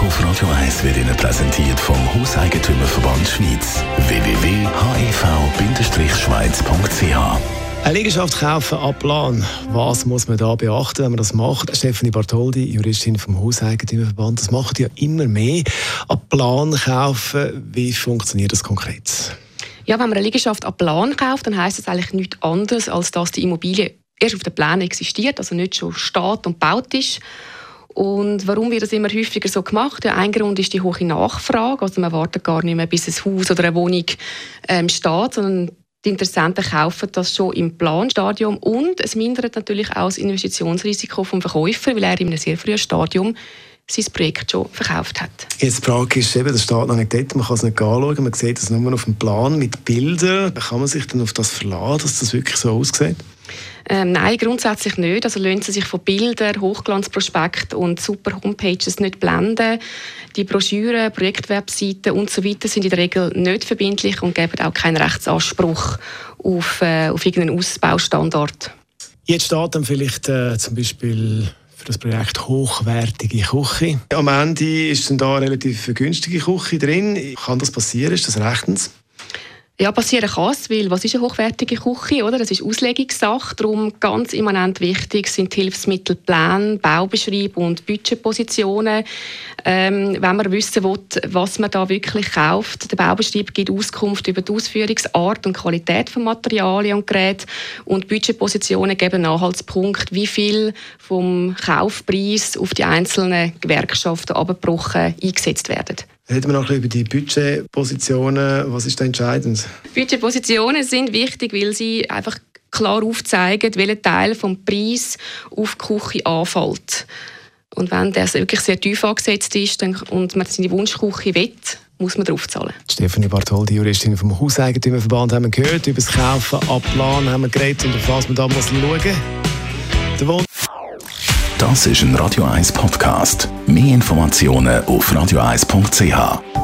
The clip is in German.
auf Radio 1 wird Ihnen präsentiert vom Hauseigentümerverband Schweiz. www.hev-schweiz.ch. Eine Liegenschaft kaufen ab Plan. Was muss man da beachten, wenn man das macht? Stefanie Bartholdi, Juristin vom Hauseigentümerverband, das macht ja immer mehr. Ab Plan kaufen, wie funktioniert das konkret? Ja, wenn man eine Liegenschaft ab Plan kauft, dann heisst das eigentlich nichts anderes, als dass die Immobilie erst auf den Plänen existiert, also nicht schon steht und gebaut ist. Und warum wird das immer häufiger so gemacht? Ja, ein Grund ist die hohe Nachfrage. Also man wartet gar nicht mehr, bis ein Haus oder eine Wohnung steht, sondern die Interessenten kaufen das schon im Planstadium. Und es mindert natürlich auch das Investitionsrisiko vom Verkäufer, weil er in einem sehr frühen Stadium sein Projekt schon verkauft hat. Jetzt die Frage ist eben, das steht noch nicht dort, man kann es nicht anschauen, man sieht es nur auf dem Plan mit Bildern. Kann man sich dann auf das verlassen, dass das wirklich so aussieht? Nein, grundsätzlich nicht. Also lassen Sie sich von Bildern, Hochglanzprospekten und super Homepages nicht blenden. Die Broschüren, Projektwebseiten und so weiter sind in der Regel nicht verbindlich und geben auch keinen Rechtsanspruch auf irgendeinen Ausbaustandard. Jetzt steht dann vielleicht zum Beispiel für das Projekt hochwertige Küche. Am Ende ist dann da eine relativ günstige Küche drin. Kann das passieren? Ist das rechtens? Ja, passieren kann es, weil was ist eine hochwertige Küche? Oder? Das ist Auslegungssache. Darum ganz immanent wichtig sind die Hilfsmittelpläne, Baubeschreib und Budgetpositionen. Wenn man wissen will, was man da wirklich kauft, der Baubeschreib gibt Auskunft über die Ausführungsart und Qualität von Materialien und Geräten. Und Budgetpositionen geben einen Anhaltspunkt, wie viel vom Kaufpreis auf die einzelnen Gewerkschaften abgebrochen eingesetzt werden. Reden wir noch ein bisschen über die Budgetpositionen. Was ist da entscheidend? Budgetpositionen sind wichtig, weil sie einfach klar aufzeigen, welcher Teil des Preises auf die Küche anfällt. Und wenn das wirklich sehr tief angesetzt ist und man seine Wunschküche will, muss man darauf zahlen. Stefanie Bartholdi, Juristin vom Hauseigentümerverband, haben wir gehört. Über das Kaufen ab Plan haben wir geredet und auf was man da muss schauen. Das ist ein Radio 1 Podcast. Mehr Informationen auf radio1.ch.